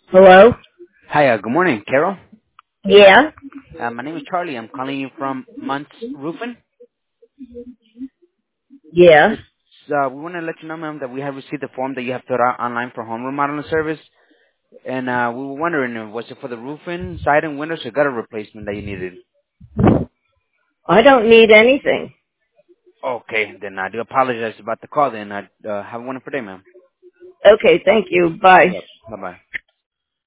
Hello? Hi, good morning, Carol. Yeah? My name is Charlie. I'm calling you from Muntz Roofing. Yeah. It's, we want to let you know, ma'am, that we have received the form that you have filled out online for home remodeling service. And we were wondering, was it for the roofing, siding, windows, or gutter replacement that you needed? I don't need anything. Okay, then I do apologize about the call then. Have a wonderful day, ma'am. Okay, thank you. Bye. Yep. Bye-bye.